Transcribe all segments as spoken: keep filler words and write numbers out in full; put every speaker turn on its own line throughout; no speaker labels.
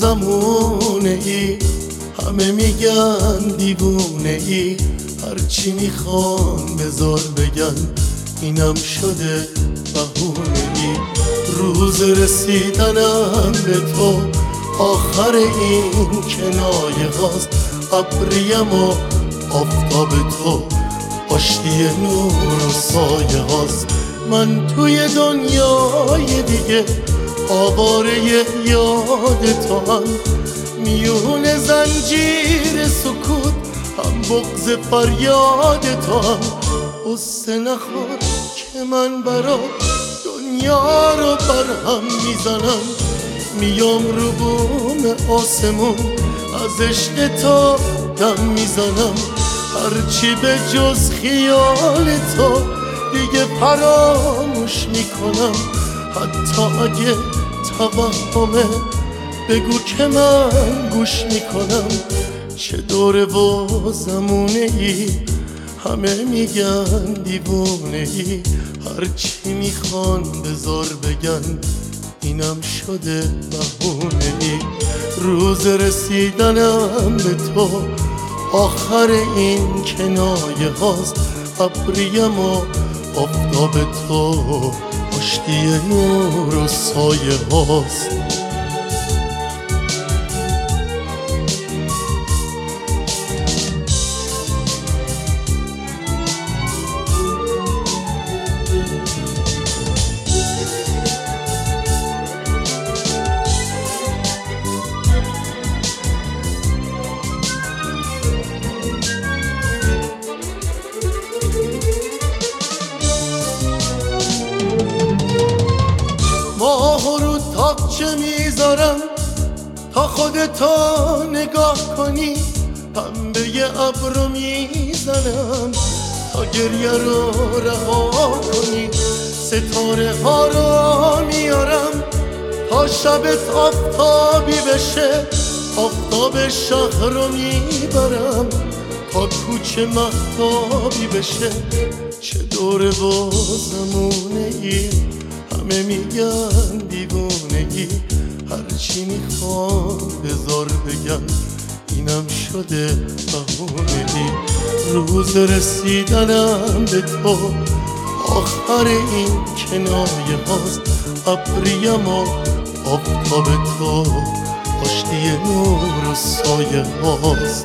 زمونه ای، همه میگن دیوونه ای، هرچی میخوان بذار بگن اینم شده بهونه ای. روز رسیدنم به تو آخر این کنایه هاست، ابریم و آفتاب تو آشتی نور و سایه هاست. من توی دنیای دیگه آواره یاد تو هم، میون زنجیر سکوت هم بغض فریاد تو هم. قصه نخور که من برات دنیا رو برهم میزنم، میام رو بوم آسمون از عشق تو دم میزنم. هرچی به جز خیال تو دیگه فراموش میکنم، حتی اگه توهمه بگو که من گوش میکنم. چه دوره و زمونه ای، همه میگن دیوونه ای، هرچی میخوان بذار بگن اینم شده بهونه ای. روز رسیدنم به تو آخر این کنایه هاست، ابریم و آفتاب تو آشتی نور و سایه هاست. ماه رو تاقچه میذارم تا خودتو نگاه کنی، پنبه ابر رو میزنم تا گریه رو رها کنی. ستاره ها رو میارم تا شبت آفتابی بشه، آفتاب شهر رو میبرم تا کوچه مهتابی بشه. چه دوره و زمونه ای، همه میگن دیوونه ای، هرچی میخوان بذار بگن اینم شده بهونه ای. روز رسیدنم به تو آخر این کنایه هاست، ابریم و آفتاب تو آشتی نور و سایه هاست.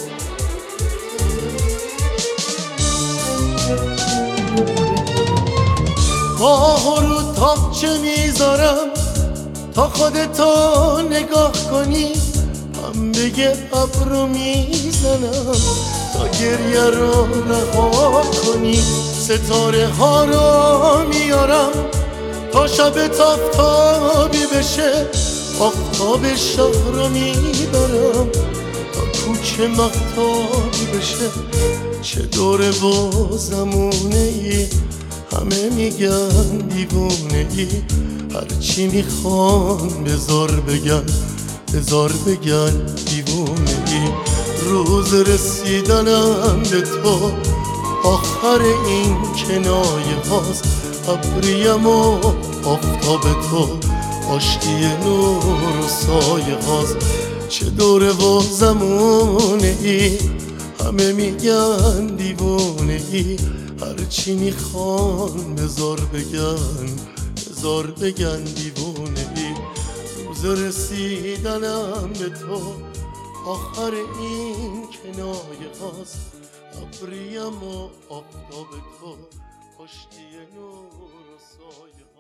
ماه رو تاقچه میذارم تا خودتو نگاه کنی، پنبه ابر رو میزنم تا گریه رو رها کنی. ستاره ها رو میارم تا شبت آفتابی بشه، آفتاب شهر رو میبرم تا کوچه مهتابی بشه. چه دوره و زمونه ای، همه میگن دیوونه ای، هرچی میخوان بذار بگن بذار بگن دیوونه ای. روز رسیدنم به تو آخر این کنایه هاست، ابریم و آفتاب تو آشتی نور و سایه هاست. چه دوره و زمونه ای، همه میگن دیوونه ای، هرچی میخوان بذار بگن بذار بگن دیوونه ای. روز رسیدنم به تو آخر این کنایه هاست، ابریم و آفتاب تو آشتی نور و سایه